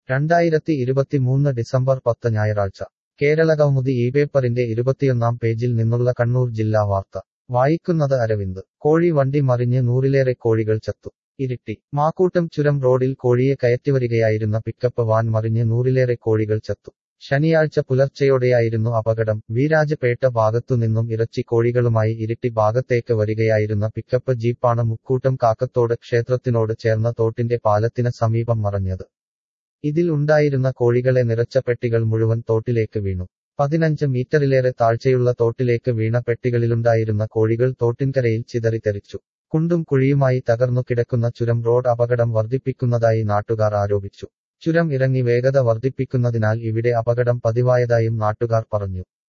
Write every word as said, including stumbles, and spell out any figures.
രണ്ടായിരത്തി ഇരുപത്തിമൂന്ന് ഡിസംബർ പത്ത് ഞായറാഴ്ച കേരളകൗമുദി ഈ പേപ്പറിന്റെ ഇരുപത്തിയൊന്നാം പേജിൽ നിന്നുള്ള കണ്ണൂർ ജില്ലാ വാർത്ത വായിക്കുന്നത് അരവിന്ദ് കോഴി വണ്ടി മറിഞ്ഞ് നൂറിലേറെ കോഴികൾ ചത്തു ഇരിട്ടി മാക്കൂട്ടം ചുരം റോഡിൽ കോഴിയെ കയറ്റിവരികയായിരുന്ന പിക്കപ്പ് വാൻ മറിഞ്ഞ് നൂറിലേറെ കോഴികൾ ചത്തു ശനിയാഴ്ച പുലർച്ചെയോടെയായിരുന്നു അപകടം വീരാജപേട്ട ഭാഗത്തുനിന്നും ഇറച്ചി കോഴികളുമായി ഇരിട്ടി ഭാഗത്തേക്ക് വരികയായിരുന്ന പിക്കപ്പ് ജീപ്പാണ് മുക്കൂട്ടം കാക്കത്തോട് ക്ഷേത്രത്തിനോട് ചേർന്ന തോട്ടിന്റെ പാലത്തിന് സമീപം മറഞ്ഞത് ഇതിൽ ഉണ്ടായിരുന്ന കോഴികളെ നിറച്ച പെട്ടികൾ മുഴുവൻ തോട്ടിലേക്ക് വീണു പതിനഞ്ച് മീറ്ററിലേറെ താഴ്ചയുള്ള തോട്ടിലേക്ക് വീണ പെട്ടികളിലുണ്ടായിരുന്ന കോഴികൾ തോട്ടിൻകരയിൽ ചിതറിത്തെറിച്ചു കുണ്ടും കുഴിയുമായി തകർന്നു കിടക്കുന്ന ചുരം റോഡ് അപകടം വർദ്ധിപ്പിക്കുന്നതായി നാട്ടുകാർ ആരോപിച്ചു ചുരം ഇറങ്ങി വേഗത വർദ്ധിപ്പിക്കുന്നതിനാൽ ഇവിടെ അപകടം പതിവായതായും നാട്ടുകാർ പറഞ്ഞു